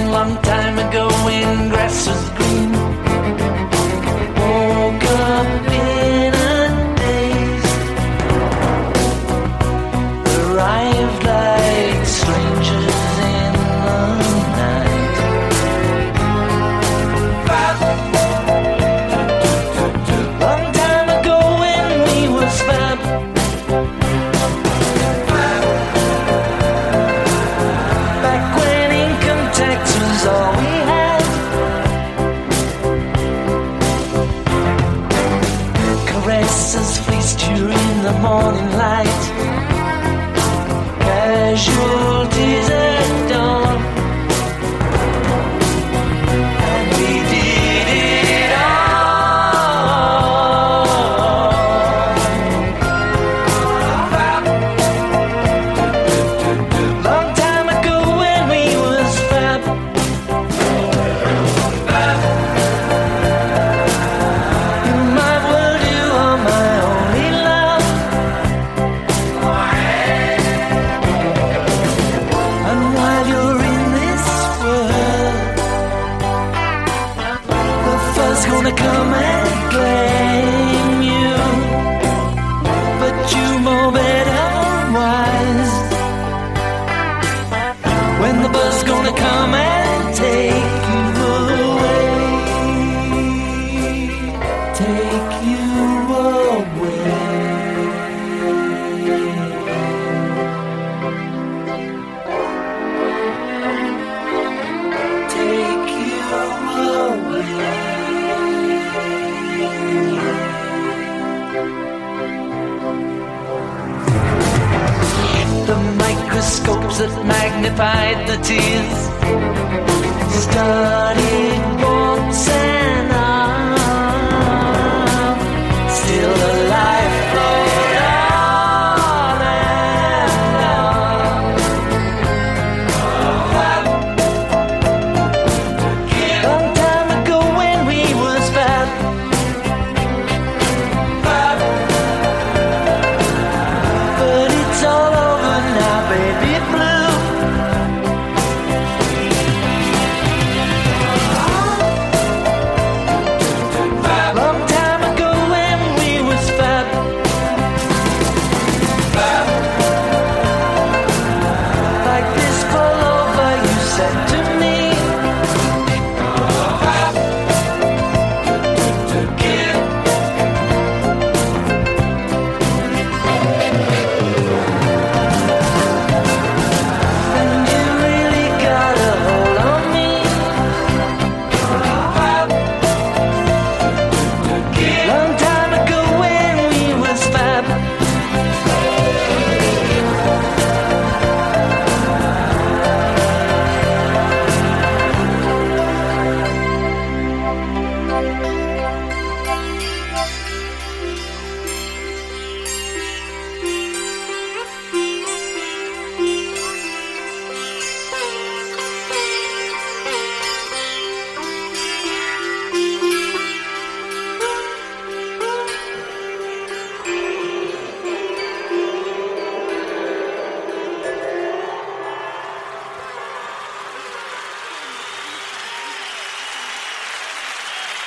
long time ago when grass was green. Woke up in a daze, arrived like strangers in the night. Long time ago when we was fab, back when income tax was all we had. Caresses fleeced you in the morning light, casualties at dawn, and we did it all. Long time ago when we was fab, in my world you are my only love. And while you're in this world, the first gonna come and claim you, but you know better wise. When the bus gonna come and take you away, take you away. Take you away. The microscopes that magnified the tears started